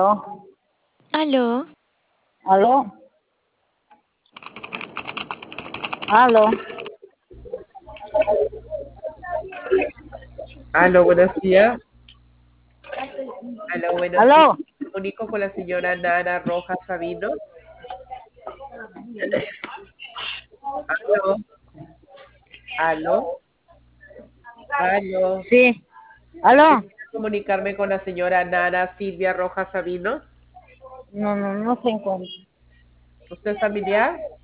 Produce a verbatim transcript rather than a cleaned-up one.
¿Aló? ¿Aló? ¿Aló? Aló, buenos días. Aló, buenos días. ¿Aló? Me comunico con la señora Nara Rojas Sabino. Aló, aló, aló. Sí. ¿Aló? Quisiera comunicarme con la señora Nara Silvia Rojas Sabino. No, no, no se encuentra. ¿Usted es familiar?